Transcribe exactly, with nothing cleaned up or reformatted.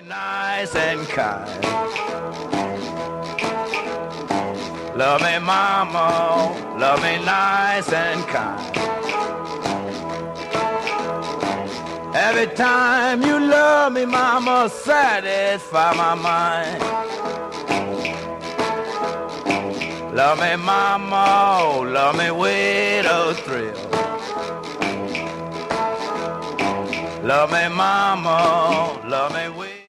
Nice and kind. Love me, mama, love me nice and kind. Every time you love me, mama, satisfy my mind. Love me, mama, love me with a thrill. Love me, mama, love me with